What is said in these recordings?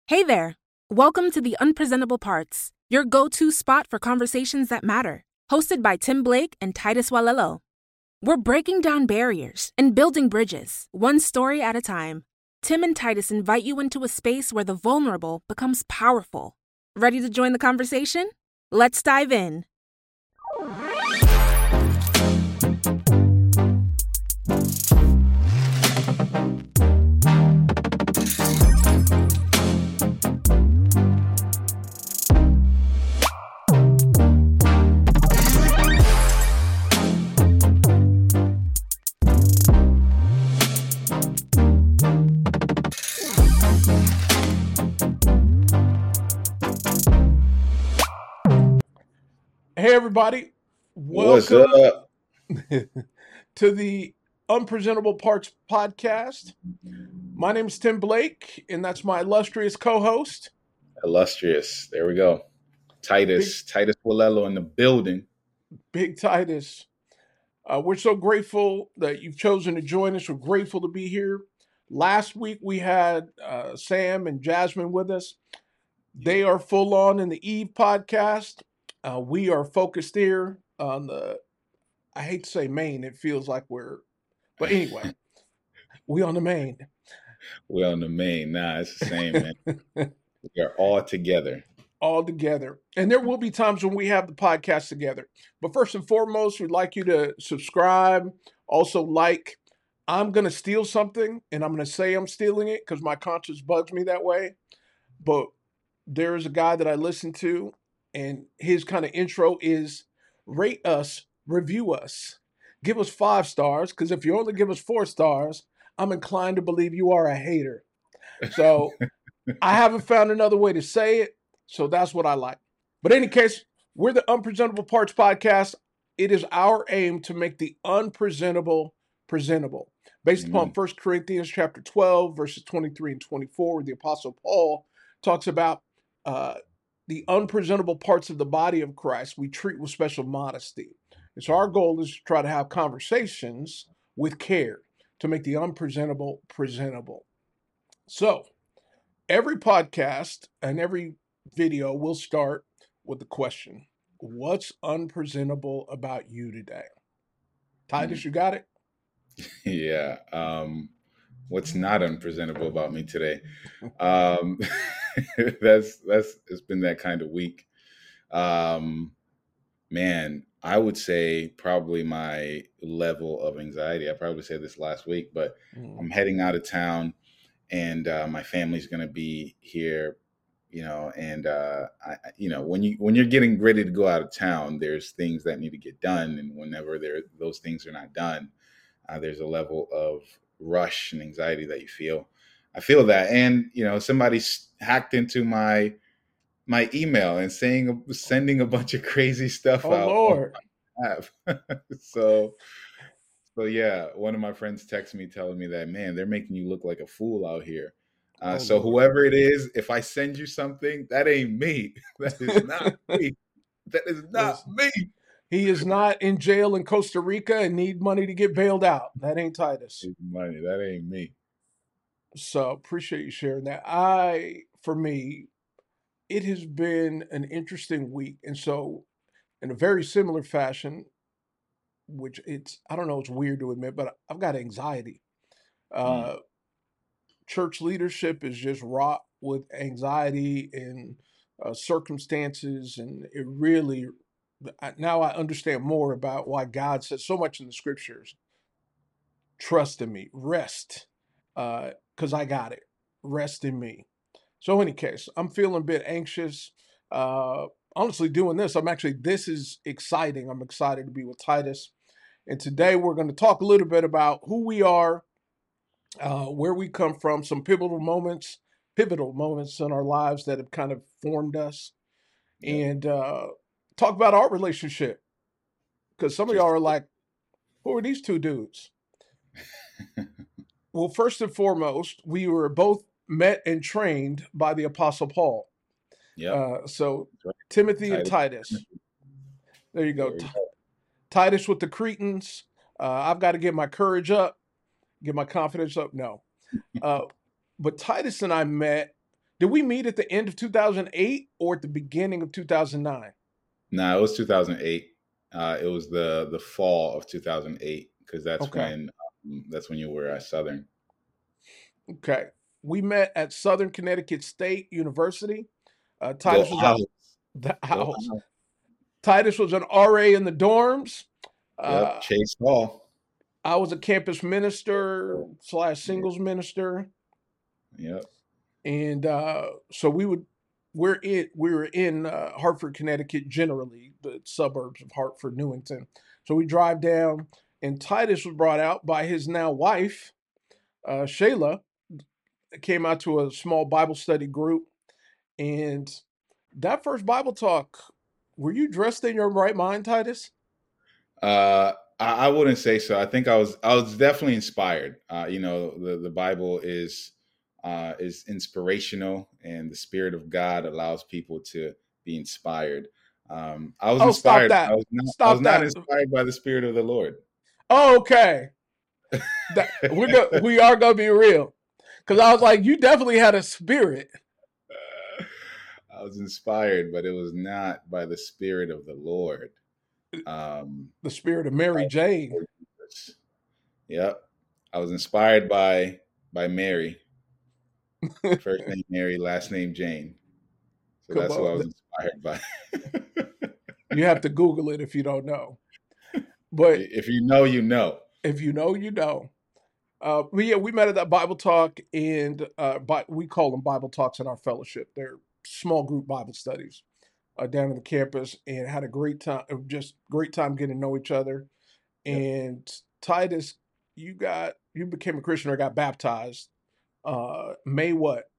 Hey there! Welcome to The Unpresentable Parts, your go-to spot for conversations that matter. Hosted by Tim Blake and Titus Walello. We're breaking down barriers and building bridges, one story at a time. Tim and Titus invite you into a space where the vulnerable becomes powerful. Ready to join the conversation? Let's dive in. Hey everybody, What's welcome up? to the Unpresentable Parts podcast. My name is Tim Blake, and that's my illustrious co-host, Illustrious. There we go. Big Titus Walello in the building. Big Titus. We're so grateful that you've chosen to join us. We're grateful to be here. Last week we had Sam and Jasmine with us. They are full on in the Eve podcast. We are focused here on I hate to say main, it feels like but anyway, we on the main. We're on the main. Nah, it's the same, man. We are all together. All together. And there will be times when we have the podcast together. But first and foremost, we'd like you to subscribe, also like. I'm going to steal something, and I'm going to say I'm stealing it because my conscience bugs me that way. But there is a guy that I listen to, and his kind of intro is rate us, review us, give us 5 stars, because if you only give us 4 stars, I'm inclined to believe you are a hater. So I haven't found another way to say it, so that's what I like. But in any case, we're the Unpresentable Parts podcast. It is our aim to make the unpresentable presentable. Based upon 1 Corinthians chapter 12, verses 23 and 24, where the Apostle Paul talks about the unpresentable parts of the body of Christ we treat with special modesty. And so our goal is to try to have conversations with care to make the unpresentable presentable. So every podcast and every video will start with the question, what's unpresentable about you today? Titus, you got it? Yeah. What's not unpresentable about me today? It's been that kind of week. Man, I would say probably my level of anxiety. I probably said this last week, but I'm heading out of town, and my family's going to be here, and when you're getting ready to go out of town, there's things that need to get done, and whenever those things are not done, there's a level of rush and anxiety that you feel. I feel that, and somebody's hacked into my email and sending a bunch of crazy stuff Oh, out Lord. on my app. So yeah, one of my friends texted me telling me that, man, they're making you look like a fool out here. So Lord. whoever it is, if I send you something, that ain't me. That is not me. That is not me. He is not in jail in Costa Rica and need money to get bailed out. That ain't Titus. Money. That ain't me. So appreciate you sharing that. For me, it has been an interesting week. And so in a very similar fashion, which I don't know, it's weird to admit, but I've got anxiety. Church leadership is just wrought with anxiety and circumstances. And it really, now I understand more about why God says so much in the scriptures. Trust in me, rest, because I got it. Rest in me. So, in any case, I'm feeling a bit anxious. Honestly, doing this is exciting. I'm excited to be with Titus. And today we're going to talk a little bit about who we are, where we come from, some pivotal moments in our lives that have kind of formed us, and talk about our relationship. Because some of y'all are like, who are these two dudes? Well, first and foremost, we were both met and trained by the Apostle Paul. Yeah. So Timothy and Titus. There you go. Titus with the Cretans. I've got to get my courage up, get my confidence up. No. But Titus and I met Did we meet at the end of 2008 or at the beginning of 2009? No, it was 2008. It was the fall of 2008 because Okay. that's when you were at Southern. Okay. We met at Southern Connecticut State University. Go Titus was out, the go house. out. Titus was an RA in the dorms. Yep, Uh, Chase Hall. I was a campus minister / Yeah, singles minister, yep, and so we were in Hartford, Connecticut, generally the suburbs of Hartford, Newington. So we drive down, and Titus was brought out by his now wife, Shayla. Came out to a small Bible study group, and that first Bible talk, were you dressed in your right mind, Titus? I wouldn't say so. I think I was definitely inspired. The Bible is inspirational, and the Spirit of God allows people to be inspired. I was Oh, stop inspired. that! I was Stop not that! inspired by the Spirit of the Lord. Oh, okay, we are gonna be real, because I was like, you definitely had a spirit. I was inspired, but it was not by the Spirit of the Lord. Um, The spirit of Mary Jane. yep, I was inspired by Mary, first name Mary, last name Jane. So Come that's who I on, was inspired by. you have to Google it if you don't know. But If you know, you know. if you know, you know. But yeah, we met at that Bible talk, and we call them Bible talks in our fellowship. They're small group Bible studies down on the campus, and had a great time. Just great time getting to know each other. Yep. And Titus, you became a Christian or got baptized. May what?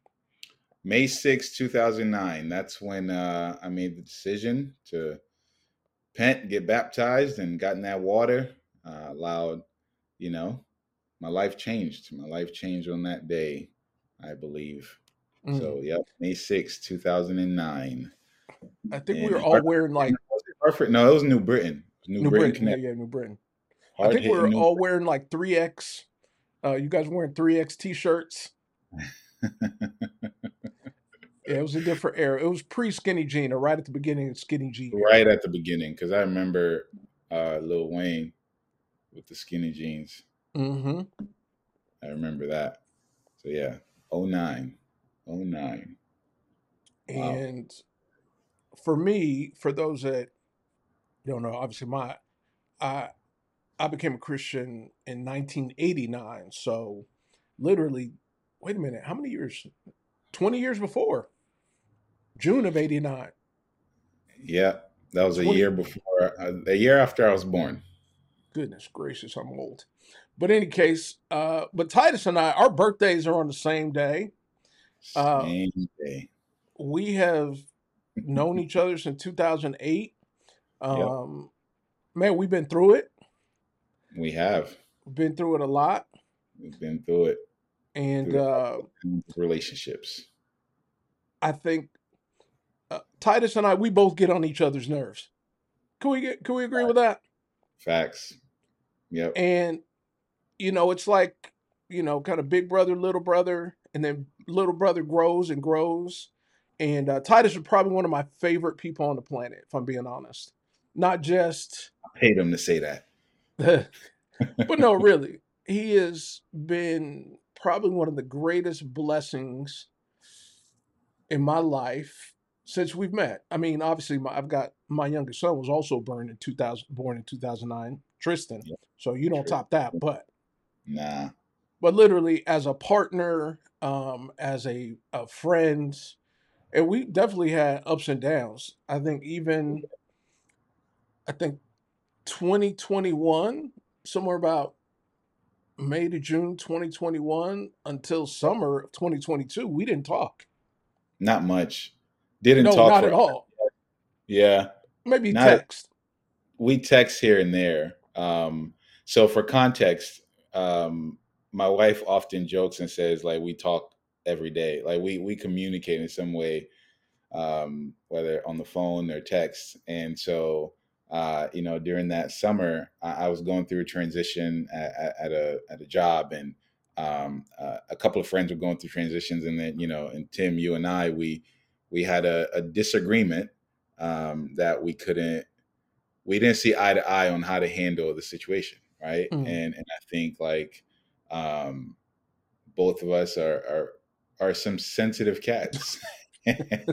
May 2009. That's when I made the decision to repent, get baptized, and got in that water. Allowed, you know, my life changed. My life changed on that day, I believe. Mm. So, yep, May 2009. I think we In were all Hartford. wearing like Was it Hartford? No, it was New Britain. It was New New Britain, Britain. Yeah, Connecticut. yeah, New Britain. I Hard think we hitting were New all wearing like 3X. You guys wearing 3X t-shirts. Britain. Yeah, it was a different era. It was pre Skinny Jean, or right at the beginning of Skinny Jean era. Right at the beginning, because I remember Lil Wayne with the skinny jeans. Mm-hmm. I remember that. So yeah, '09, '09. Wow. And for me, for those that don't know, obviously I I became a Christian in 1989. So literally, wait a minute, how many years? 20 years before. June of '89. Yeah, that was a 20. year before, a year after I was born. Goodness gracious, I'm old. But in any case, but Titus and I, our birthdays are on the same day. Uh, Same day. we have known each other since 2008. Yep, Um, man, we've been through it. we have. We've been through it a lot. We've been through it And through all kinds of relationships. I think Titus and I, we both get on each other's nerves. Can we agree with that? Facts. Yep. And it's like, kind of big brother, little brother, and then little brother grows and grows. And Titus is probably one of my favorite people on the planet, if I'm being honest. Not just, I hate him to say that. but no, really, he has been probably one of the greatest blessings in my life since we've met. I mean, obviously, I've got my youngest son was also born in 2009, Tristan. Yep. So you don't True. top that, Nah. but literally as a partner, as a friend, and we definitely had ups and downs. I think 2021, somewhere about May to June 2021 until summer of 2022, we didn't talk. Not much. Didn't No, talk not for. at all. Yeah. Maybe Not. text. We text here and there. So for context, my wife often jokes and says like we talk every day, like we communicate in some way, whether on the phone or text. And so during that summer, I was going through a transition at a job, and a couple of friends were going through transitions, and then and Tim, you and I, we had a disagreement that we didn't see eye to eye on how to handle the situation, right? And I think like both of us are some sensitive cats. Oh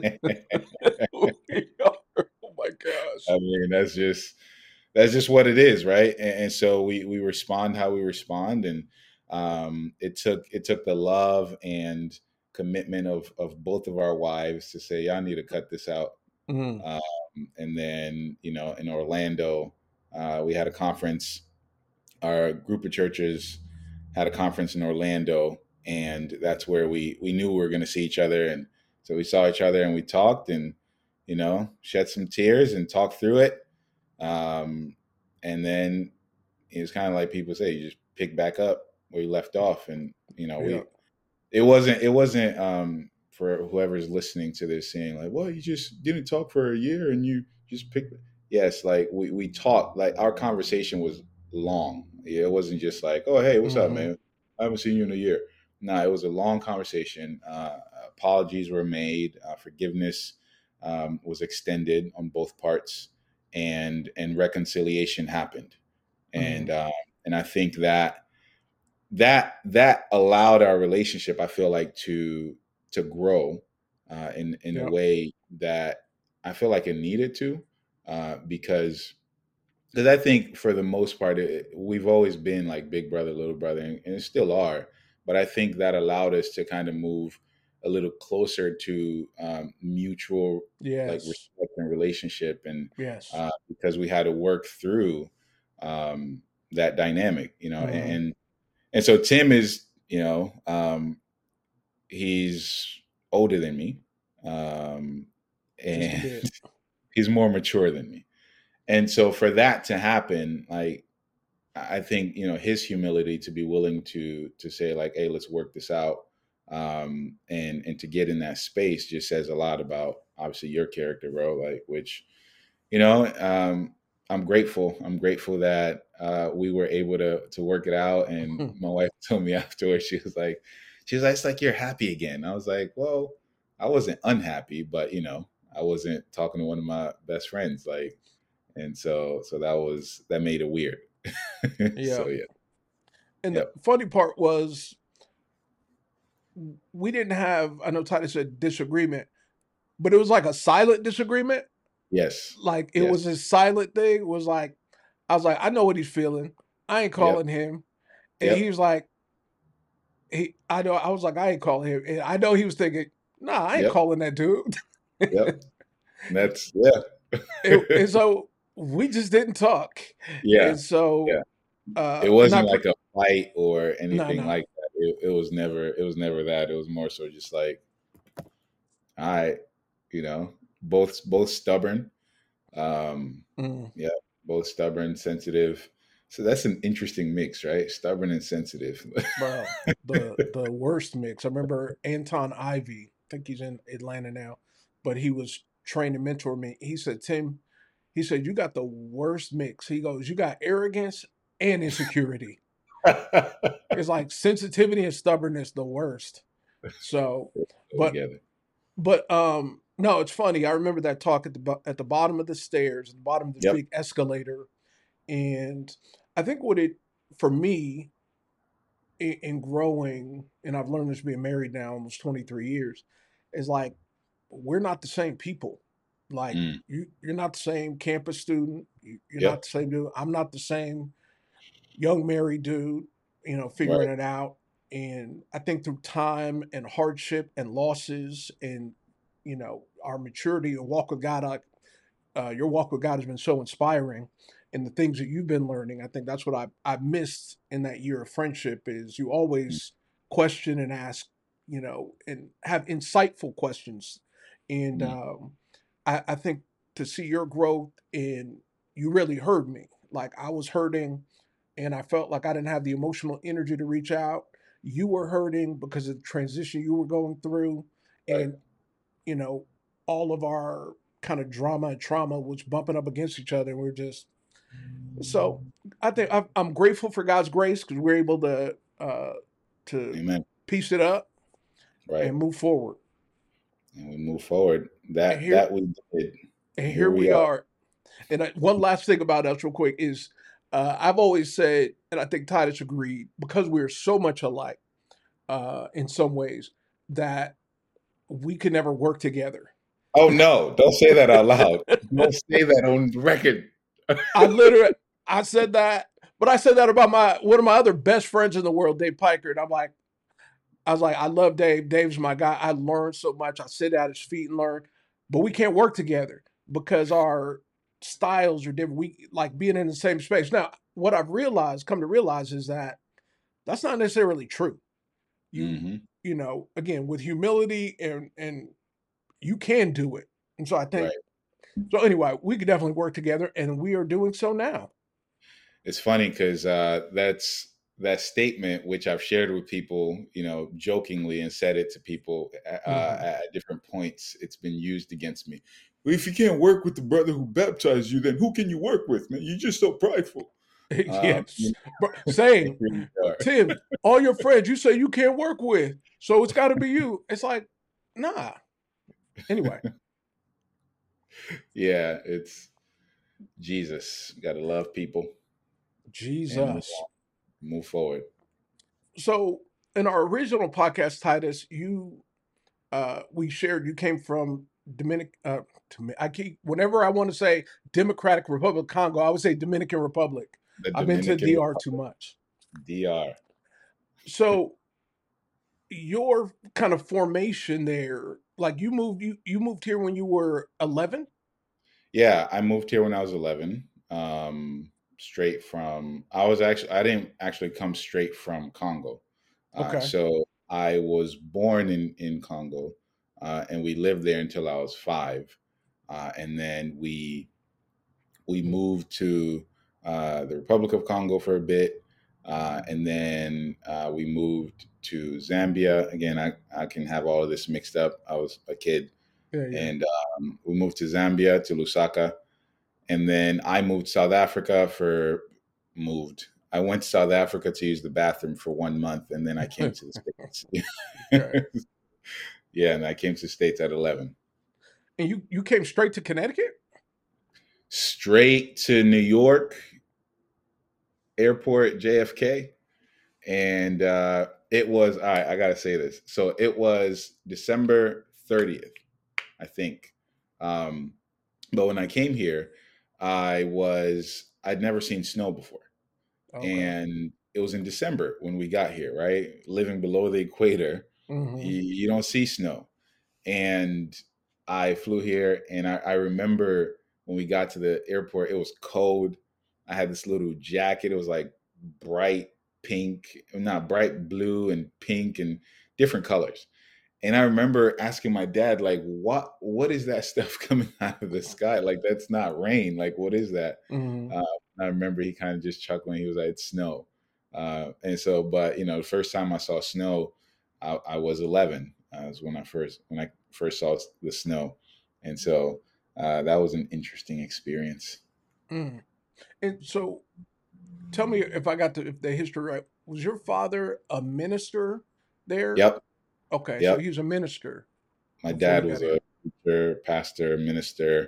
my gosh! I mean, that's just what it is, right? And so we respond how we respond, and it took the love and commitment of both of our wives to say, y'all need to cut this out. And then in Orlando, we had a conference. Our group of churches had a conference in Orlando, and that's where we knew we were going to see each other. And so we saw each other and we talked and shed some tears and talked through it. And then it was kind of like people say, you just pick back up where you left off. And it wasn't for whoever's listening to this saying like, well, you just didn't talk for a year and you just picked. Yes, like we talked, like our conversation was long. It wasn't just like, oh, hey, what's up, man? I haven't seen you in a year. No, it was a long conversation. Apologies were made. Forgiveness was extended on both parts, and reconciliation happened. And I think that allowed our relationship, I feel like, to grow in a way that I feel like it needed to, because I think for the most part, we've always been like big brother, little brother, and still are. But I think that allowed us to kind of move a little closer to mutual like respect and relationship, and because we had to work through that dynamic, and so Tim is, he's older than me, and he's more mature than me. And so for that to happen, like, I think, his humility to be willing to say like, hey, let's work this out. And to get in that space just says a lot about obviously your character, bro, like, which, I'm grateful. I'm grateful that we were able to work it out. And my wife told me afterwards, she was like, it's like, you're happy again. I was like, well, I wasn't unhappy, but I wasn't talking to one of my best friends. Like, and so that made it weird. So, And the funny part was we didn't have, I know Titus said disagreement, but it was like a silent disagreement. Yes. Like it was a silent thing. It was like, I was like, I know what he's feeling. I ain't calling him. And he was like, I was like, I ain't calling him. And I know he was thinking, nah, I ain't calling that dude. That's, and so we just didn't talk. And so it wasn't like a fight or anything like that. It was never that. It was more so just like, all right, both stubborn. Both stubborn, sensitive. So that's an interesting mix, right? Stubborn and sensitive. Bro, the worst mix. I remember Anton Ivy, I think he's in Atlanta now, but he was trying to mentor me. He said, Tim, you got the worst mix. He goes, you got arrogance and insecurity. It's like sensitivity and stubbornness, the worst. So, but no, it's funny. I remember that talk at the bottom of the stairs, at the bottom of the big escalator, and I think for me in growing, and I've learned this being married now almost 23 years, is like we're not the same people. Like you're not the same campus student. You're not the same dude. I'm not the same young married dude, figuring it out. And I think through time and hardship and losses and, our maturity and walk with God, your walk with God has been so inspiring. And the things that you've been learning, I think that's what I missed in that year of friendship is you always question and ask, and have insightful questions. And I think to see your growth and you really heard me. Like I was hurting and I felt like I didn't have the emotional energy to reach out. You were hurting because of the transition you were going through. And, all of our kind of drama and trauma was bumping up against each other. And we're just, so I think I'm grateful for God's grace because we're able to to Amen. piece it up Right. and move forward. And we move forward. And That here that we did. and Here here we we are. are. And one last thing about us, real quick, is I've always said, and I think Titus agreed, because we're so much alike in some ways, that we could never work together. Oh no! Don't say that out loud. Don't say that on record. I said that, but I said that about one of my other best friends in the world, Dave Piker, and I was like, I love Dave. Dave's my guy. I learned so much. I sit at his feet and learn, but we can't work together because our styles are different. We like being in the same space. Now, what I've come to realize, is that that's not necessarily true. Mm-hmm. You know, again, with humility and you can do it. And so I think, Right. so anyway, we could definitely work together, and we are doing so now. It's funny because that statement, which I've shared with people, jokingly, and said it to people at different points. It's been used against me. Well, if you can't work with the brother who baptized you, then who can you work with, man? You're just so prideful. Yes. Same. Really are. Tim, all your friends you say you can't work with, so it's got to be you. It's like, nah. Anyway. Yeah, it's Jesus. Got to love people and Jesus. move forward. So in our original podcast, Titus, we shared you came from whenever I want to say Democratic Republic of Congo, I would say Dominican Republic. I've been to DR too much. DR. So your kind of formation there, like you moved here when you were 11? Yeah, I moved here when I was 11. Straight from I didn't actually come straight from Congo. Okay. So I was born in Congo, and we lived there until I was 5, and then we moved to the Republic of Congo for a bit, and then we moved to Zambia. Again, I can have all of this mixed up. I was a kid, and we moved to Zambia, to Lusaka, and then I moved to South Africa I went to South Africa to use the bathroom for 1 month, and then I came to the States. Yeah, and I came to the States at 11. And you came straight to Connecticut? Straight to New York Airport, JFK. And it was, all right, I got to say this. So it was December 30th, I think. But when I came here, I'd never seen snow before. Okay. And it was in December when we got here, right? Living below the equator, you don't see snow. And I flew here, and I remember when we got to the airport, it was cold. I had this little jacket. It was like bright pink, not bright blue and pink and different colors. And I remember asking my dad, like, what is that stuff coming out of the sky? Like, that's not rain. Like, what is that? I remember he kind of just chuckling. He was like, it's snow. And so, but, the first time I saw snow, I was 11. Was when I first saw the snow. And so that was an interesting experience. And so tell me if I got the history right. Was your father a minister there? Yep. Okay, yep. So he was a minister. My dad was a preacher, pastor, minister,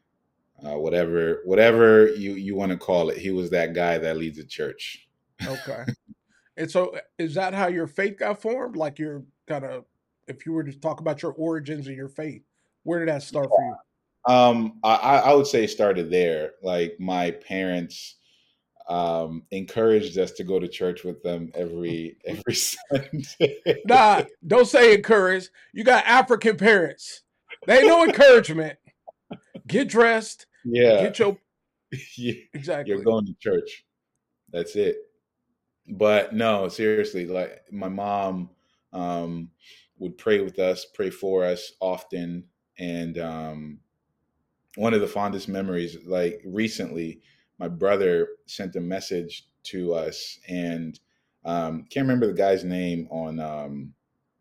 whatever you want to call it. He was that guy that leads a church. Okay. And so is that how your faith got formed? Like you're kind of, if you were to talk about your origins of your faith, where did that start for you? I would say it started there. Like my parents encouraged us to go to church with them every Sunday. Nah, don't say encourage. You got African parents. They ain't no encouragement. Get dressed. Yeah. Get your yeah. Exactly. You're going to church. That's it. But no, seriously, like my mom would pray with us, pray for us often. And one of the fondest memories, like recently, my brother sent a message to us, and can't remember the guy's name on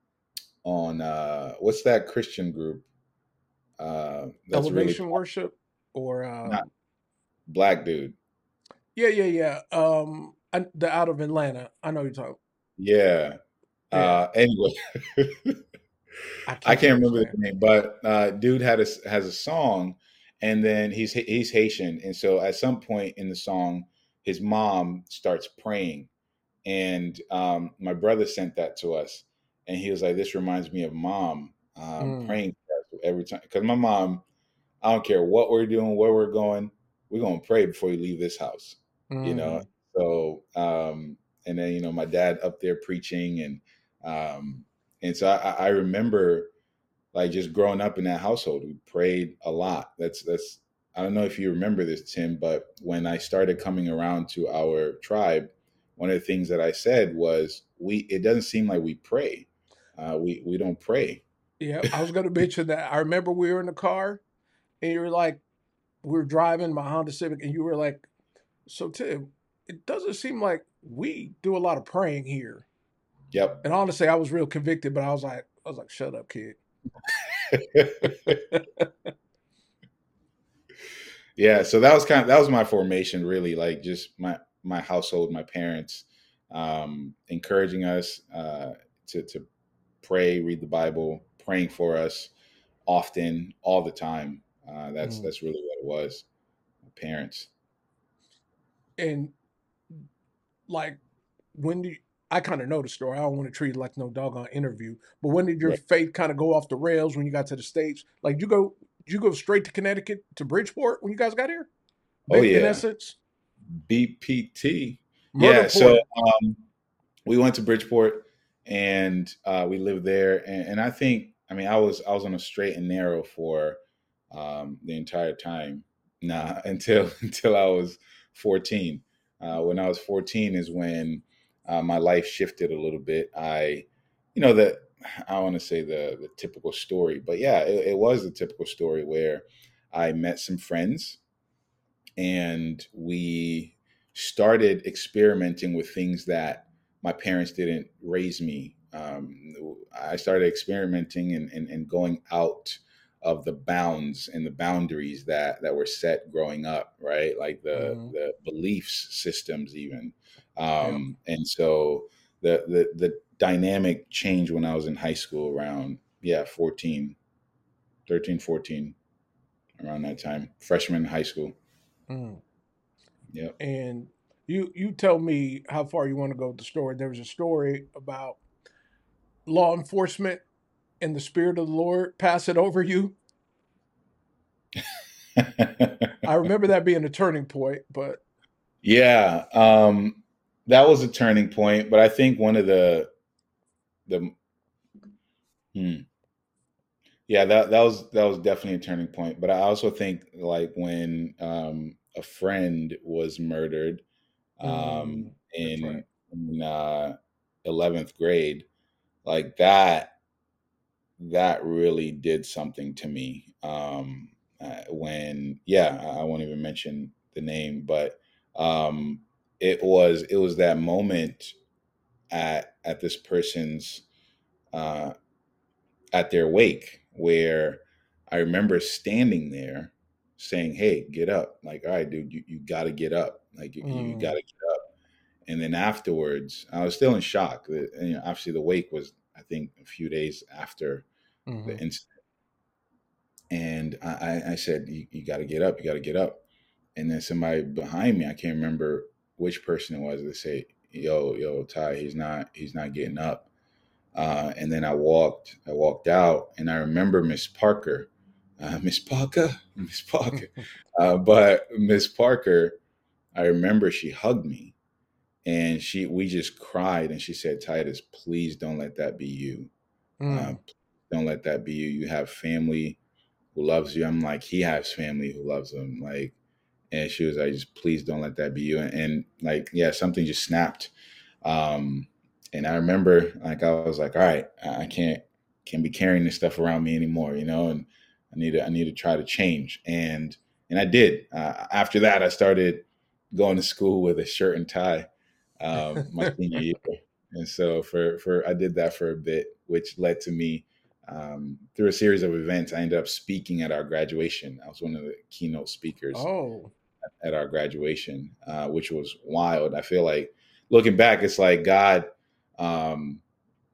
what's that Christian group? Elevation really Worship or black dude. Yeah. The out of Atlanta. I know you're talking. Yeah. Anyway, I I can't can't remember the understand. name, but dude has a song, and then he's Haitian, and so at some point in the song, his mom starts praying, and my brother sent that to us, and he was like, "This reminds me of mom Mm, praying for us every time." Because my mom, I don't care what we're doing, where we're gonna pray before you leave this house, you know. mm, So and then my dad up there preaching, um, and so I remember like just growing up in that household, we prayed a lot. That's I don't know if you remember this, Tim, but when I started coming around to our tribe, one of the things that I said was, "We it doesn't seem like we pray. We don't pray." yeah, I was going to mention that. I remember we were in the car, and you were like, we were driving my Honda Civic, and you were like, "So Tim, it doesn't seem like we do a lot of praying here." Yep. And honestly, I was real convicted, but I was like, "Shut up, kid." Yeah, so that was my formation, really, like just my household, my parents encouraging us to pray, read the Bible, praying for us often, all the time. Mm. That's really what it was. My parents. And like, when do you, I kind of know the story. I don't want to treat it like no doggone interview. But when did your Right. faith kind of go off the rails when you got to the States? Like, did you go straight to Connecticut to Bridgeport when you guys got here? Oh In yeah, essence, BPT. Yeah, so Murderport. we went to Bridgeport and we lived there, and I think I mean I was on a straight and narrow for the entire time. Nah, until until I was 14. When I was 14 is when my life shifted a little bit. That I want to say the typical story, but yeah, it was the typical story where I met some friends and we started experimenting with things that my parents didn't raise me. I started experimenting and going out of the bounds and the boundaries that were set growing up, right? Like Mm-hmm. the beliefs systems even. Yep. And so the dynamic changed when I was in high school around 14, 13, 14, around that time, freshman in high school. Mm. Yep. And you tell me how far you want to go with the story. There was a story about law enforcement and the spirit of the Lord pass it over you. I remember that being a turning point, but Yeah, that was a turning point. But I think one of the hmm, yeah, that was definitely a turning point. But I also think like when a friend was murdered mm, that's right. in 11th grade, like that really did something to me. When yeah, I won't even mention the name, but um, it was that moment at this person's uh, at their wake where I remember standing there saying, "Hey, get up! Like, all right, dude, you got to get up! Like, you got Mm, to get up!" And then afterwards, I was still in shock. Obviously, the wake was, I think, a few days after the hmm incident. And I said, you got to get up. You got to get up. And then somebody behind me, I can't remember which person it was, they say, yo, Ty, he's not getting up. And then I walked out, and I remember Miss Parker, Miss Parker. But Miss Parker, I remember she hugged me, and we just cried, and she said, Titus, please don't let that be you. Uh, mm, don't let that be you. You have family who loves you. I'm like, he has family who loves him. Like, and she was like, just please don't let that be you. And like, yeah, something just snapped. Um, and I remember like, I was like, all right, I can't be carrying this stuff around me anymore, and I need to try to change. And I did. After that, I started going to school with a shirt and tie, my senior year. And so I did that for a bit, which led to me through a series of events. I ended up speaking at our graduation. I was one of the keynote speakers oh, at our graduation, which was wild. I feel like looking back, it's like God, um,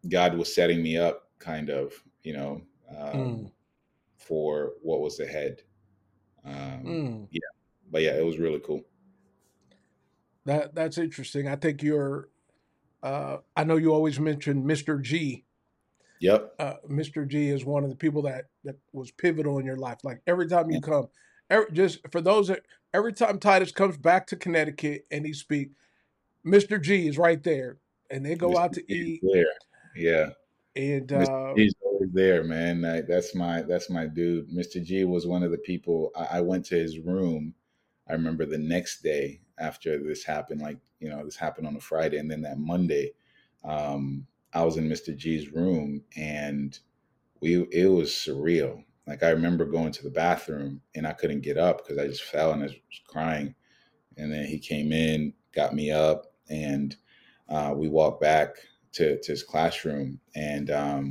God was setting me up, kind of, Mm, for what was ahead. mm. Yeah, but yeah, it was really cool. That's interesting. I think you're. I know you always mention Mr. G. Yep. Mr. G is one of the people that was pivotal in your life. Like every time you And come, just for those that every time Titus comes back to Connecticut and he speaks, Mr. G is right there, and they go Mr. out to G is eat. there. Yeah. And Mr. G's always there, man. That's my dude. Mr. G was one of the people. I went to his room. I remember the next day after this happened, like, this happened on a Friday, and then that Monday, I was in Mr. G's room, and it was surreal. Like, I remember going to the bathroom and I couldn't get up because I just fell and I was crying. And then he came in, got me up, and we walked back to his classroom. And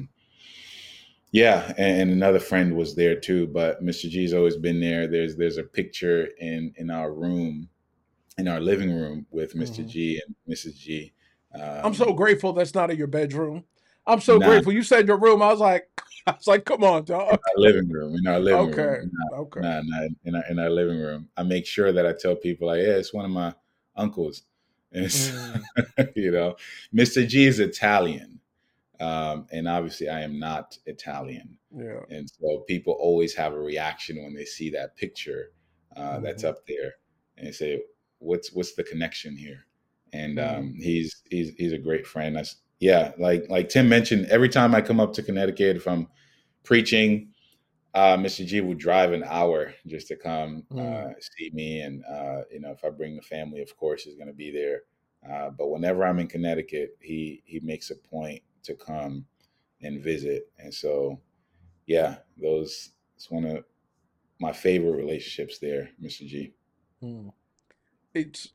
yeah, and another friend was there too. But Mr. G's always been there. There's a picture in our room, in our living room, with Mr. mhm. G and Mrs. G. I'm so Um, grateful that's not in your bedroom. I'm so not grateful. You said your room. I was like, come on, in dog. our living room. In our living room. Okay, okay. Not in our living room. I make sure that I tell people, like, yeah, it's one of my uncles. And Mm, you know, Mr. G is Italian. And obviously I am not Italian. yeah. And so people always have a reaction when they see that picture that's Hmm. up there, and they say, "What's the connection here?" And Mm, he's a great friend. Yeah, like Tim mentioned, every time I come up to Connecticut, if I'm preaching, Mr. G would drive an hour just to come mm, see me, and if I bring the family, of course, he's going to be there. But whenever I'm in Connecticut, he makes a point to come and visit, and so yeah, it's one of my favorite relationships there, Mr. G. mm. It's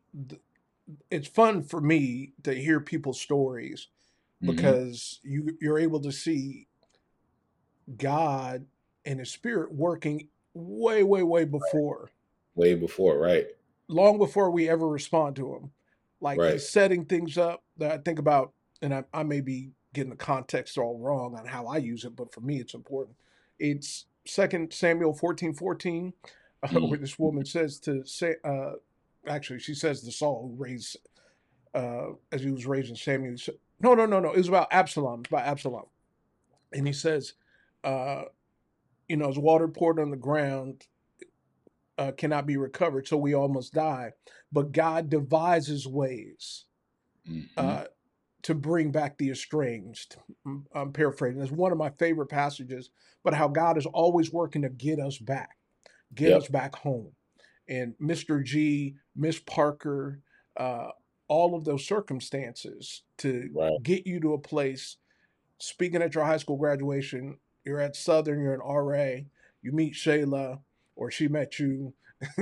it's fun for me to hear people's stories Hmm. because you're able to see God and His Spirit working way, way, way before, Way before, right? long before we ever respond to Him. Like Right. He's setting things up that I think about, and I may be getting the context all wrong on how I use it, but for me, it's important. It's Second Samuel 14:14, Mm. where this woman says to say, actually, she says to Saul, who raised as he was raising Samuel. No, no, no, no. It was about Absalom. It's about Absalom, and he says, uh, as water poured on the ground cannot be recovered, so we almost die. But God devises ways Hmm. uh, to bring back the estranged. I'm paraphrasing. It's one of my favorite passages, but how God is always working to get us Yep. back home. And Mr. G, Miss Parker, uh, all of those circumstances to Right. get you to a place. Speaking at your high school graduation, you're at Southern, you're an RA, you meet Shayla, or she met you,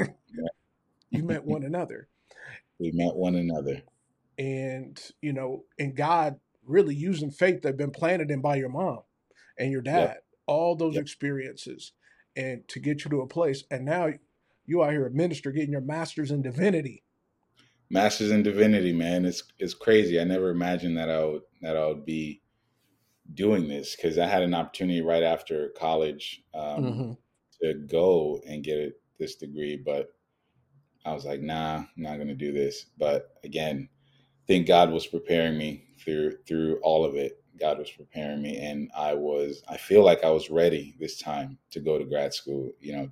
you met one another. We met one another. And, and God really using faith that had been planted in by your mom and your Yep. dad, all those Yep. experiences, and to get you to a place. And now you out here a minister getting your master's in divinity. Masters in Divinity, man. It's crazy. I never imagined that I would be doing this, because I had an opportunity right after college Mm-hmm. to go and get this degree, but I was like, nah, I'm not going to do this. But again, I think God was preparing me through all of it. God was preparing me, and I feel like I was ready this time to go to grad school.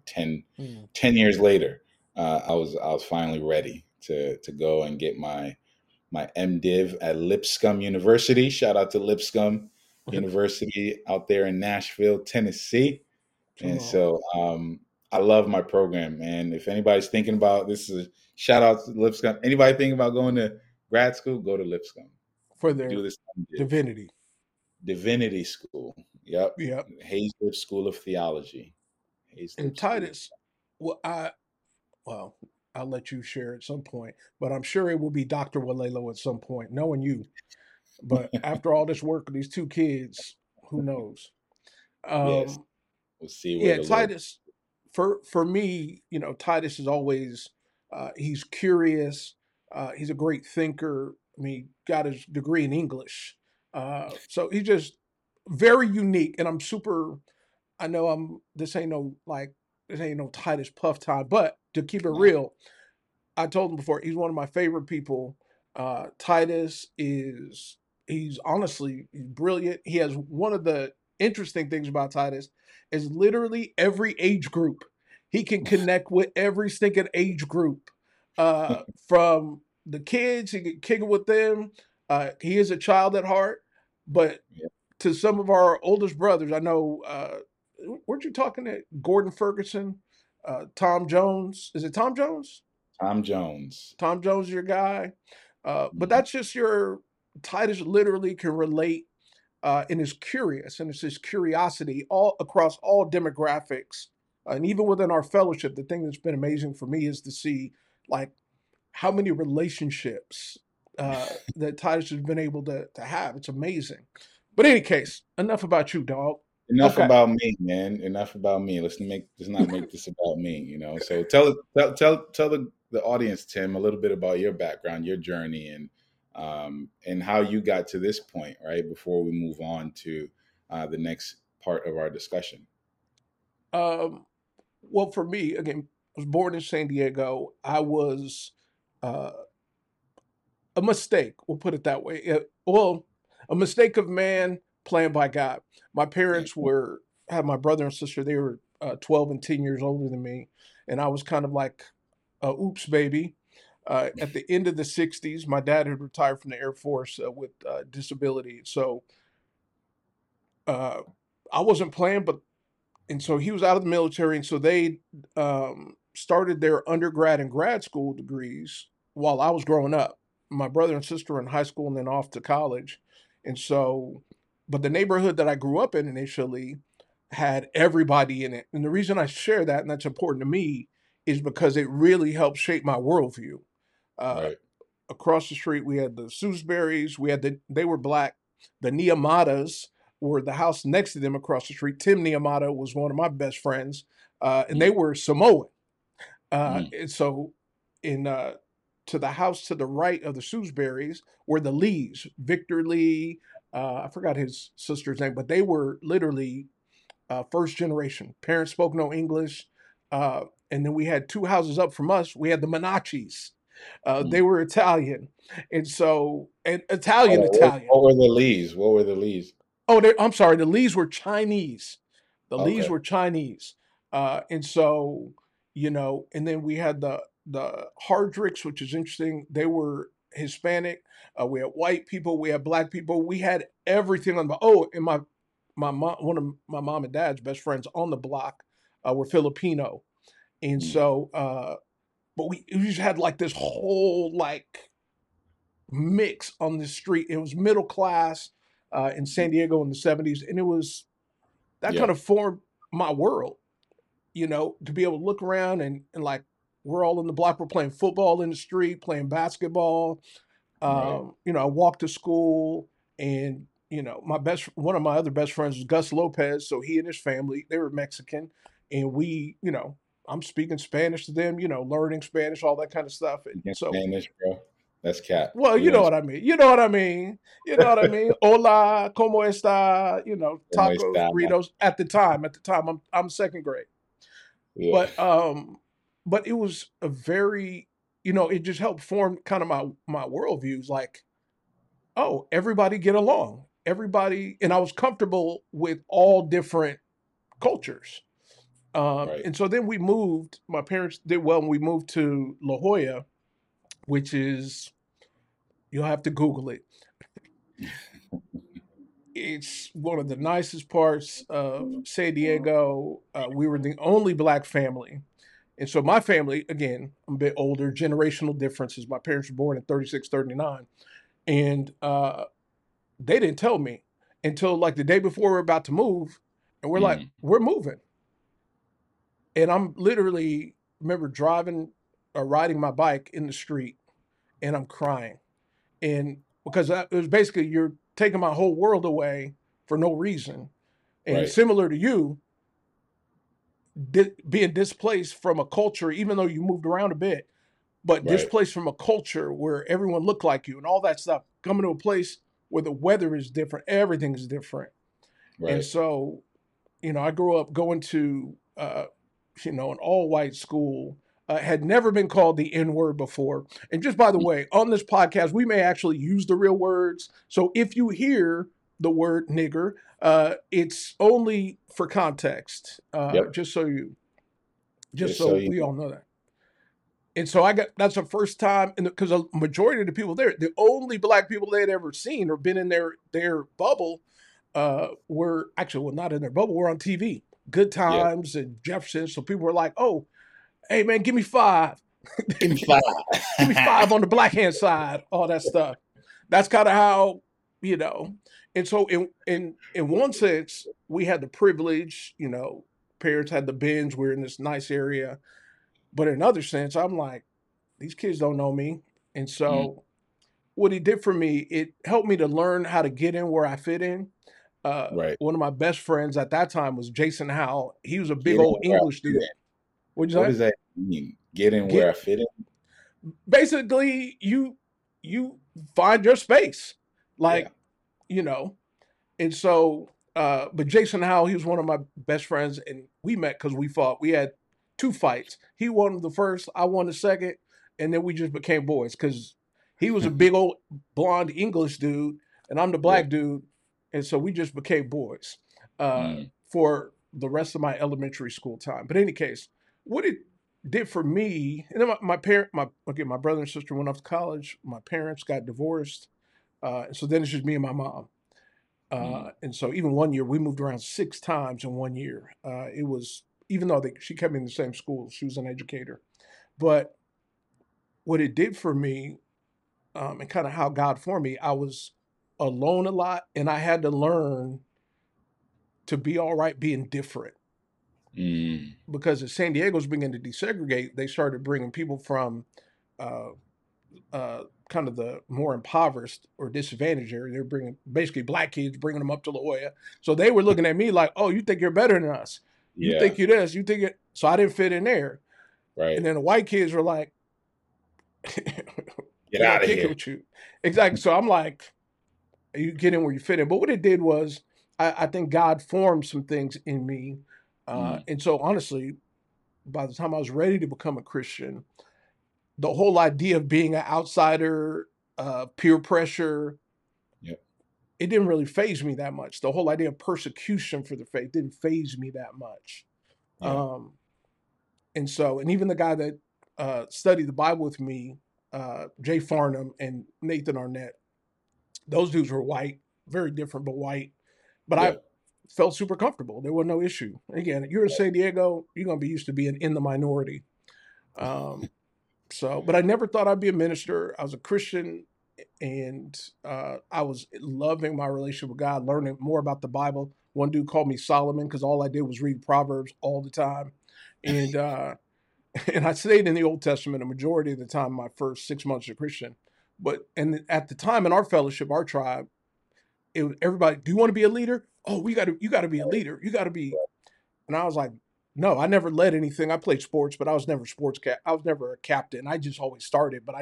10 years later, I was finally ready to go and get my MDiv at Lipscomb University. Shout out to Lipscomb University out there in Nashville, Tennessee. And So so I love my program, man. If anybody's thinking about, this is a shout out to Lipscomb. Anybody thinking about going to grad school, go to Lipscomb. for Do their this MDiv. divinity. Divinity School. Yep. Yeah. Hayslip School of Theology. And Hayslip School. Titus, well, well, I'll let you share at some point, but I'm sure it will be Dr. Walelo at some point, knowing you. But after all this work with these two kids, who knows? Yes. Um, We'll see where yeah, the Lord. Titus. For me, Titus is always he's curious. He's a great thinker. I mean, got his degree in English. So he's just very unique, and I know this ain't no Titus Puff time, but to keep it No. real, I told him before, he's one of my favorite people. Titus he's honestly, he's brilliant. He has one of the interesting things about Titus is literally every age group. He can connect with every stinking age group. From the kids, he can kick it with them. He is a child at heart, but Yeah. to some of our oldest brothers, I know, weren't you talking to Gordon Ferguson, Tom Jones? Is it Tom Jones? Tom Jones. Tom Jones, your guy. But Mhm. that's just your Titus literally can relate, and is curious, and it's his curiosity all across all demographics, and even within our fellowship. The thing that's been amazing for me is to see like how many relationships that Titus has been able to have. It's amazing. But in any case, enough about you, dog. Enough Okay. about me, man. Enough about me. Let's not make this about me. So tell the audience, Tim, a little bit about your background, your journey, and how you got to this point, right? Before we move on to the next part of our discussion. Um, well, for me, again, I was born in San Diego. I was uh, a mistake. We'll put it that way. Well, a mistake of man planned by God. My Yeah. parents had my brother and sister. They were 12 and 10 years older than me, and I was kind of like a oops baby. At the end of the '60s, my dad had retired from the Air Force with disability, so uh, I wasn't playing. But and so he was out of the military, and so they started their undergrad and grad school degrees while I was growing up. My brother and sister were in high school and then off to college, and so, but the neighborhood that I grew up in initially had everybody in it, and the reason I share that and that's important to me is because it really helped shape my worldview. Uh, Right. Across the street, we had the Sewsburys. They were black. The Nehematas were the house next to them across the street. Tim Nehemata was one of my best friends, and they Mm, were Samoan. mm, And so, in to the house to the right of the Sewsburys were the Lees, Victor Lee. I forgot his sister's name, but they were literally first generation. Parents spoke no English. And then we had two houses up from us. We had the Monachis. They mm. were Italian, and so and All Italian right. Italian. What were the leads? What were the leads? Oh, I'm sorry. The Lees were Chinese. The Lees Okay. were Chinese, and so and then we had the Hardricks, which is interesting. They were Hispanic. We had white people. We had black people. We had everything on the. Oh, and my mom, one of my mom and dad's best friends on the block, were Filipino, and Mm, so but we just had like this whole like mix on the street. It was middle class in mm. San Diego in the '70s, and it was that Yeah. kind of formed my world. To be able to look around and like we're all in the block, we're playing football in the street, playing basketball. Right. I walked to school, and one of my other best friends was Gus Lopez. So he and his family, they were Mexican, and I'm speaking Spanish to them, learning Spanish, all that kind of stuff. And Against so, Spanish, bro. That's cat. well, We you know learned what I mean. You know what I mean. You know what I mean. Hola, como está? como Tacos, está. burritos. At the time, I'm second grade. Yeah. But it was a very, it just helped form kind of my worldviews. Like, oh, everybody get along. Everybody, and I was comfortable with all different cultures. Right. And so then we moved. My parents did well, and we moved to La Jolla, which is you'll have to Google it. It's one of the nicest parts of San Diego. We were the only black family. And so my family, again, I'm a bit older, generational differences. My parents were born in 36, 39. And they didn't tell me until like the day before we're about to move. And we're like, Mm, we're moving. And I'm literally remember driving or riding my bike in the street and I'm crying. And because it was basically you're taking my whole world away for no reason. And right. similar to you, being displaced from a culture, even though you moved around a bit, but Right. displaced from a culture where everyone looked like you and all that stuff, coming to a place where the weather is different, everything is different. And Right. so, I grew up going to, an all white school, had never been called the N word before. And just by the way, on this podcast, we may actually use the real words. So if you hear the word nigger, it's only for context, Yep. just Just so so you we know. all know that. And so that's the first time, because a majority of the people there, the only black people they had ever seen or been in their bubble, were actually, well, not in their bubble, were on TV. Good Yeah. Times and Jefferson. So people were like, "Oh, hey man, give me 5, Give me 5. give me 5 on the black hand side," all that stuff. That's kind of how, you know. And so in one sense, we had the privilege, parents had the Benz, we're in this nice area. But in another sense, I'm like, these kids don't know me. And Mm, so what he did for me, it helped me to learn how to get in where I fit in. right. One of my best friends at that time was Jason Howell. He was a big Get in old where I English fit dude. in. What'd you What say? does that mean? Get in where I Get fit in? basically you find your space. Yeah. Like, you know. And so but Jason Howell, he was one of my best friends, and we met because we fought. We had 2 fights. He won the first, I won the second, and then we just became boys because he was a big old blonde English dude, and I'm the Yeah. black dude, and so we just became boys Mm, for the rest of my elementary school time. But in any case, what it did for me, and then my brother and sister went off to college. My parents got divorced, so then it's just me and my mom. mm, And so even one year, we moved around 6 times in one year. It was, even though she kept me in the same school, she was an educator. But what it did for me, and kind of how God formed me, I was alone a lot, and I had to learn to be all right being different. mm. Because as San Diego's beginning to desegregate, they started bringing people from uh, kind of the more impoverished or disadvantaged area. They're bringing basically black kids, bringing them up to La Jolla. So they were looking at me like, "Oh, you think you're better than us? You Yeah. think you this? You think it?" So I didn't fit in there. Right. And then the white kids were like, Get "We're gonna out of kick it here. with you." Exactly. So I'm like, "You get in where you fit in." But what it did was, I think God formed some things in me, Mm, and so honestly, by the time I was ready to become a Christian, the whole idea of being an outsider, peer pressure, yep. it didn't really phase me that much. The whole idea of persecution for the faith didn't phase me that much. Yeah. Um, and so, and even the guy that studied the Bible with me, Jay Farnham and Nathan Arnett, those dudes were white, very different, but white. But I Yep. felt super comfortable. There was no issue. Again, you're in San Diego, you're going to be used to being in the minority. Um, so, but I never thought I'd be a minister. I was a Christian, and I was loving my relationship with God, learning more about the Bible. One dude called me Solomon because all I did was read Proverbs all the time, and and I stayed in the Old Testament a majority of the time. My first 6 months as a Christian, but and at the time in our fellowship, our tribe, it was everybody. Do you want to be a leader? Oh, you got to be a leader. You got to be. And I was like, no, I never led anything. I played sports, but I was never I was never a captain. I just always started, but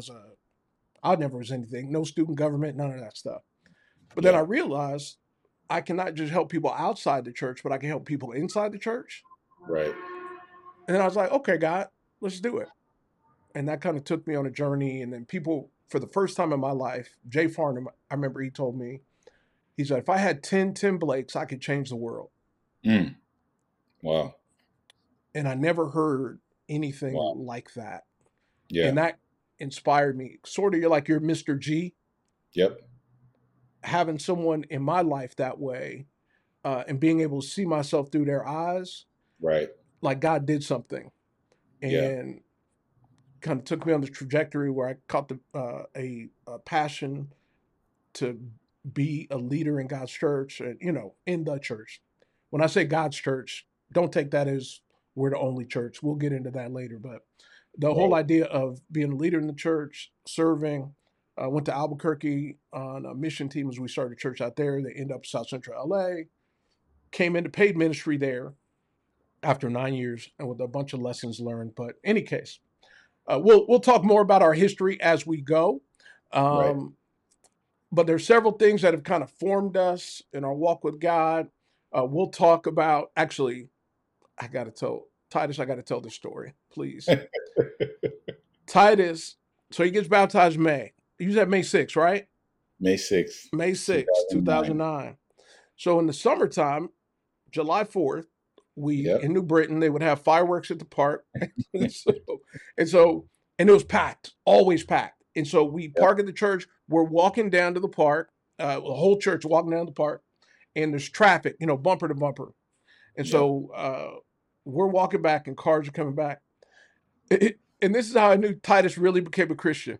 I never was anything. No student government, none of that stuff. But then I Yeah. realized I cannot just help people outside the church, but I can help people inside the church. Right. And then I was like, okay, God, let's do it. And that kind of took me on a journey. And then people, for the first time in my life, Jay Farnham, I remember he told me, he said, if I had 10 Tim Blakes, I could change the world. Mm. Wow. And I never heard anything Wow. like that. Yeah. And that inspired me. Sort of, you're like, you're Mr. G. Yep. Having someone in my life that way, and being able to see myself through their eyes, Right. like God did something, Yeah. and kind of took me on the trajectory where I caught a passion to be a leader in God's church, and in the church. When I say God's church, don't take that as we're the only church. We'll get into that later, but the whole Right. idea of being a leader in the church, serving. Went to Albuquerque on a mission team as we started a church out there. They ended up South Central LA. Came into paid ministry there after 9 years, and with a bunch of lessons learned. But in any case, we'll talk more about our history as we go. Right. Um, but there's several things that have kind of formed us in our walk with God. We'll talk about, actually, I got to tell Titus, I got to tell the story, please. Titus, so he gets baptized May. You said May 6th, right? May 6th. May 6th, 2009. So in the summertime, July 4th, in New Britain, they would have fireworks at the park. and it was packed, always packed. And so we park at the church. We're walking down to the park, the whole church walking down the park, and there's traffic, bumper to bumper. And so we're walking back and cars are coming back. And this is how I knew Titus really became a Christian.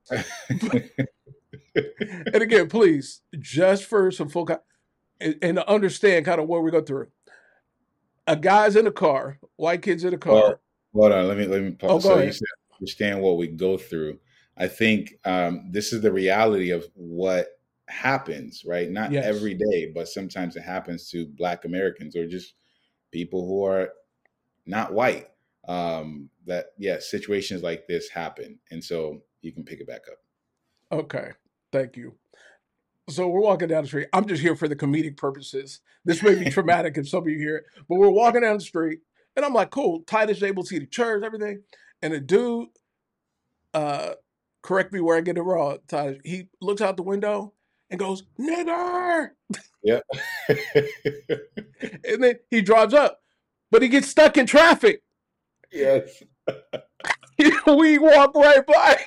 And again, please, just for some full and to understand kind of what we go through. A guy's in a car, white kid's in a car. Well, hold on, let me pause. So you said understand what we go through. I think this is the reality of what happens, right? Not every day, but sometimes it happens to Black Americans or just people who are not white. Situations like this happen. And so you can pick it back up. Okay. Thank you. So we're walking down the street. I'm just here for the comedic purposes. This may be traumatic if some of you hear it, but we're walking down the street and I'm like, cool. Titus is able to see the church, everything. And a dude, correct me where I get it wrong, Titus, he looks out the window and goes, nigger. Yeah. And then he drives up, but he gets stuck in traffic. Yes. We walk right by.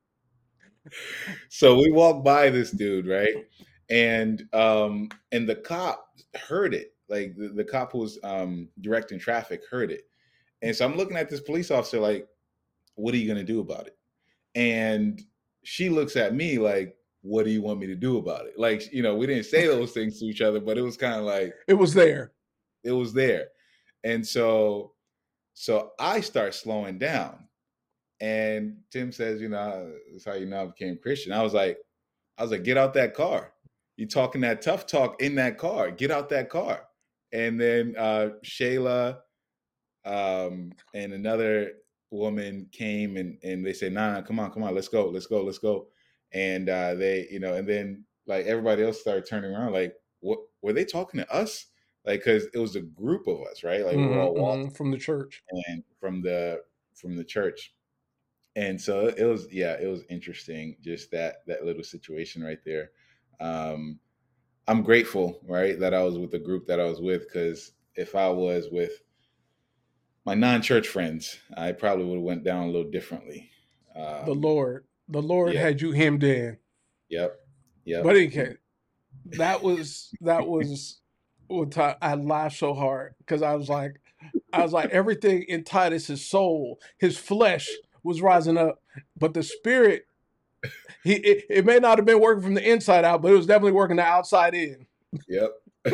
So we walk by this dude, right? And the cop heard it. Like the cop who was directing traffic heard it. And so I'm looking at this police officer like, what are you going to do about it? And she looks at me like, what do you want me to do about it? Like, we didn't say those things to each other, but it was kind of like. It was there. It was there. And so I start slowing down. And Tim says, that's how you know I became Christian. I was like, get out that car. You talking that tough talk in that car. Get out that car. And then Shayla and another woman came and they said, nah, come on, let's go. And they, and then like everybody else started turning around like, what were they talking to us? Like, because it was a group of us, right? Like we were all walking from the church and from the church. And so it was interesting, just that little situation right there. I'm grateful, right, that I was with the group that I was with, because if I was with my non-church friends, I probably would have went down a little differently. The Lord had you hemmed in. Yep. But okay, that was what I laughed so hard because I was like everything in Titus's soul, his flesh was rising up, but the spirit, it may not have been working from the inside out, but it was definitely working the outside in. Yep.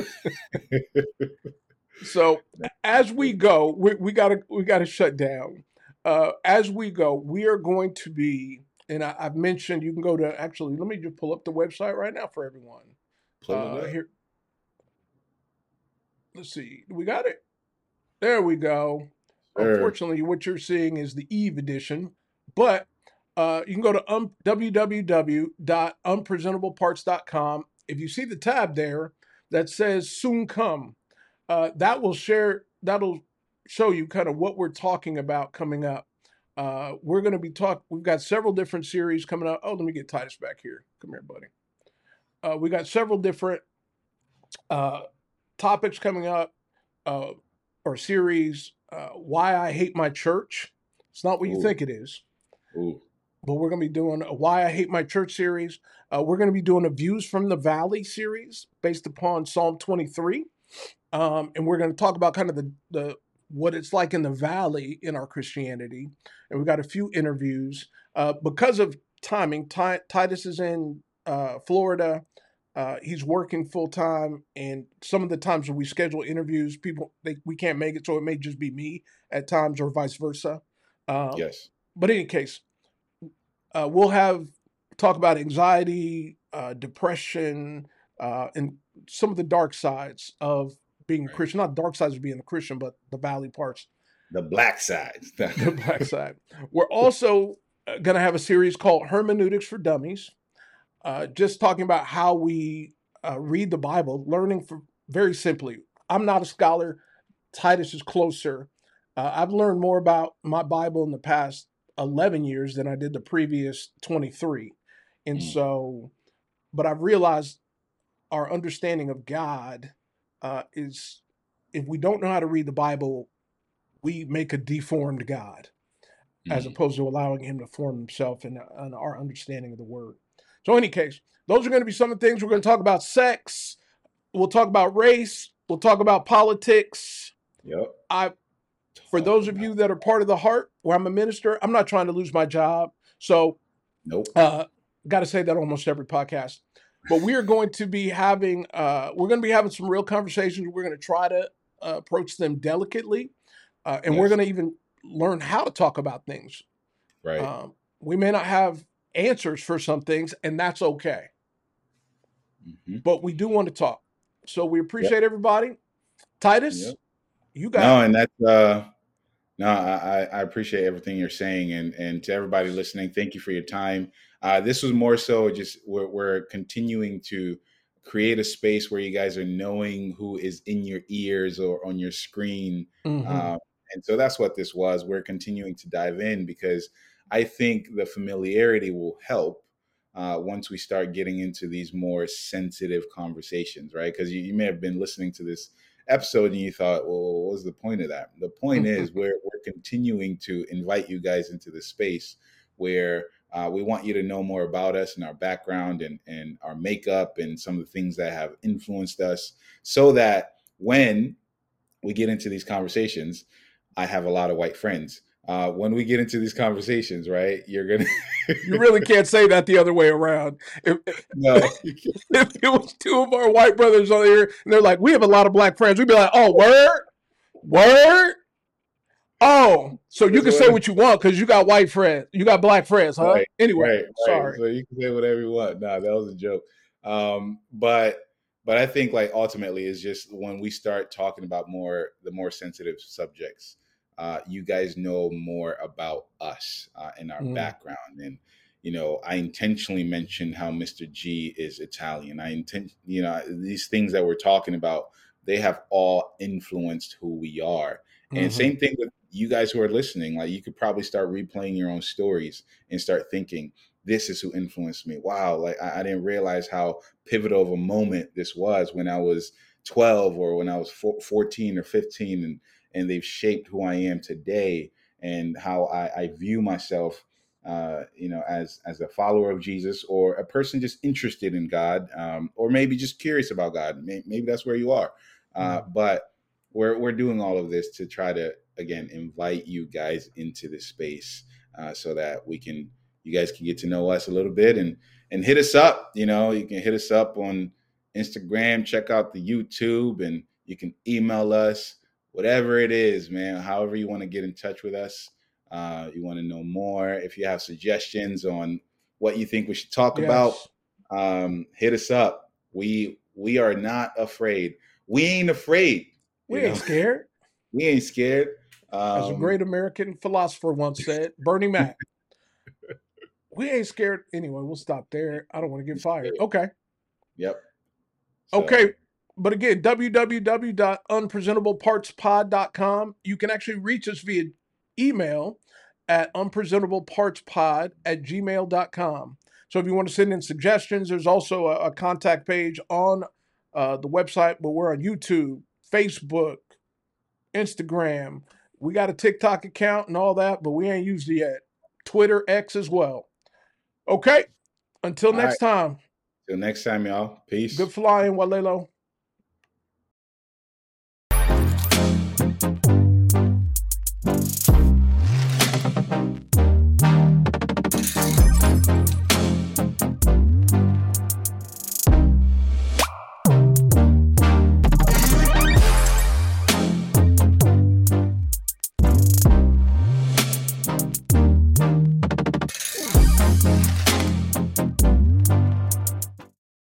So as we go, we gotta shut down. As we go, we are going to be, and I've mentioned you can go to, actually, let me just pull up the website right now for everyone. Here, let's see, we got it. There we go. Unfortunately, what you're seeing is the Eve edition, but you can go to www.unpresentableparts.com. If you see the tab there that says soon come, that'll show you kind of what we're talking about coming up. We're going to be we've got several different series coming up. Oh, let me get Titus back here. Come here, buddy. We got several different topics coming up, or series. Why I Hate My Church. It's not what you think it is. Ooh. But we're going to be doing a Why I Hate My Church series. We're going to be doing a Views from the Valley series based upon Psalm 23. And we're going to talk about kind of the what it's like in the valley in our Christianity. And we've got a few interviews. Because of timing, Titus is in Florida. He's working full time, and some of the times when we schedule interviews, we can't make it, so it may just be me at times, or vice versa. Yes. But in any case, we'll talk about anxiety, depression, and some of the dark sides of being a Christian. Not dark sides of being a Christian, but the valley parts. The black sides. The black side. We're also going to have a series called Hermeneutics for Dummies. just talking about how we read the Bible, learning very simply. I'm not a scholar. Titus is closer. I've learned more about my Bible in the past 11 years than I did the previous 23. And so, but I've realized our understanding of God is, if we don't know how to read the Bible, we make a deformed God as opposed to allowing him to form himself in our understanding of the word. So in any case, those are going to be some of the things. We're going to talk about sex. We'll talk about race. We'll talk about politics. Yep. For those of you that are part of the Heart, where I'm a minister, I'm not trying to lose my job. So nope. Got to say that almost every podcast. But we are going to be having some real conversations. We're going to try to approach them delicately. And we're going to even learn how to talk about things. Right. We may not have answers for some things, and that's okay. But we do want to talk. So we appreciate everybody. Titus, you got no, and that's no, I appreciate everything you're saying, and to everybody listening, thank you for your time. This was more so just we're continuing to create a space where you guys are knowing who is in your ears or on your screen. And so that's what this was. We're continuing to dive in because I think the familiarity will help once we start getting into these more sensitive conversations, right? Because you may have been listening to this episode and you thought, well, what was the point of that? The point is we're continuing to invite you guys into the space where we want you to know more about us and our background and our makeup and some of the things that have influenced us, so that when we get into these conversations, I have a lot of white friends. When we get into these conversations, right, you're going to... You really can't say that the other way around. No. If it was two of our white brothers on here and they're like, we have a lot of black friends, we'd be like, oh, word? Oh, so you can say what you want because you got white friends. You got black friends, huh? Right, anyway, right. Sorry. So you can say whatever you want. No, that was a joke. But I think like ultimately is just when we start talking about the more sensitive subjects, you guys know more about us and our background. And, I intentionally mentioned how Mr. G is Italian. These things that we're talking about, they have all influenced who we are. And same thing with you guys who are listening. Like, you could probably start replaying your own stories and start thinking, this is who influenced me. Wow. Like, I didn't realize how pivotal of a moment this was when I was 12 or when I was 14 or 15, and they've shaped who I am today and how I view myself, as a follower of Jesus or a person just interested in God, or maybe just curious about God. Maybe that's where you are. But we're doing all of this to try to, again, invite you guys into this space so that you guys can get to know us a little bit and hit us up. You can hit us up on Instagram, check out the YouTube, and you can email us, whatever it is, man, however you want to get in touch with us. You want to know more. If you have suggestions on what you think we should talk about, hit us up. We are not afraid. We ain't afraid. We ain't scared. We ain't scared. As a great American philosopher once said, Bernie Mac. We ain't scared. Anyway, we'll stop there. I don't want to get fired. Okay. Yep. Okay. But again, www.unpresentablepartspod.com. You can actually reach us via email at unpresentablepartspod@gmail.com. So if you want to send in suggestions, there's also a contact page on the website, but we're on YouTube, Facebook, Instagram. We got a TikTok account and all that, but we ain't used it yet. Twitter, X as well. Okay. Until next time. Till next time, y'all. Peace. Good flying, Walelo.